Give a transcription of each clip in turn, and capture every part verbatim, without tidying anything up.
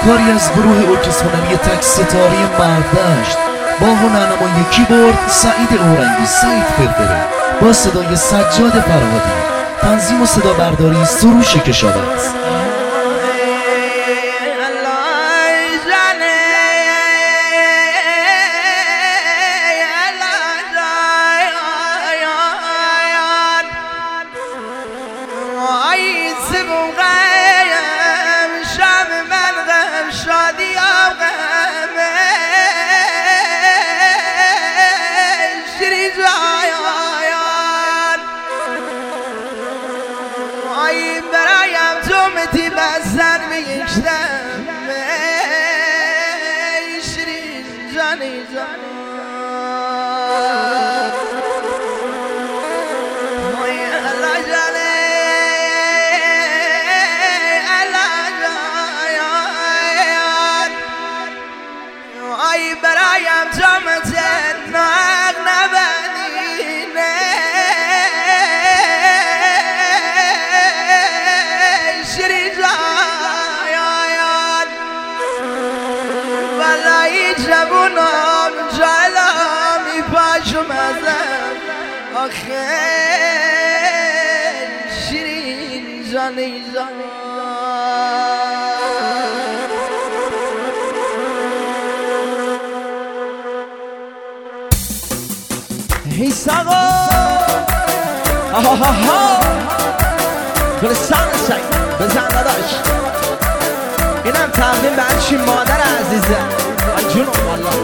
کاری از گروه ارکسترونوی تک ستاره مردشت با هنرنمای کیبورد سعید اورنگی سعید فرفره با صدای سجاد فرهادی، تنظیم و صدا برداری سروش کشاورز. برایم تو متی بزن میگشتم شیرین جانی جان وای الله جانه الله جان وای برایم تو متی ناق نبنینه جبونم جلامی پاشم ازم آخه شیرین جانی جان هی ساقا آها ها ها گلستان سعید بزن داداش اینم تقدیم به هرچی مادر عزیزه جنوب والله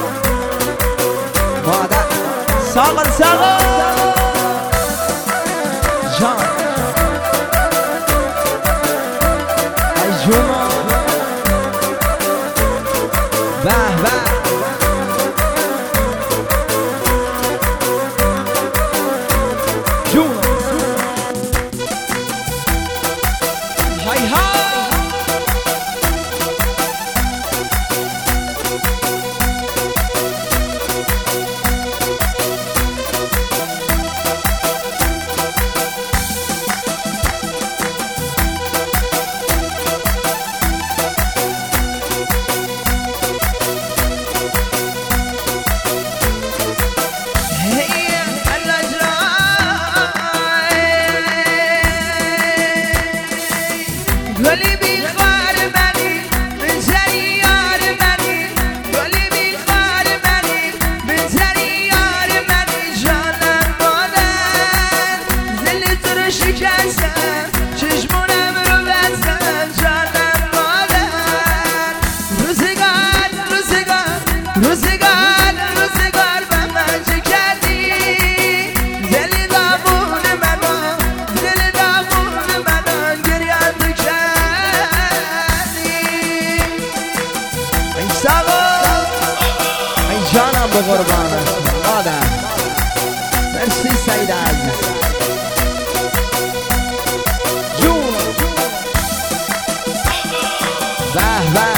مادر ساقل ساقل جان ای جنوب به به جنوب های های گلی بیخوار منی بزنی یار منی گلی بیخوار منی بزنی یار منی جانم مادر دل تو رو شکستم چشمونم رو بستم جانم مادر روزگار روزگار روزگار روزگار به من چه کردی دل دامون منو دل دامون منو گریان تو جانم به قربان مادر مرسی سعید عزیز جون به به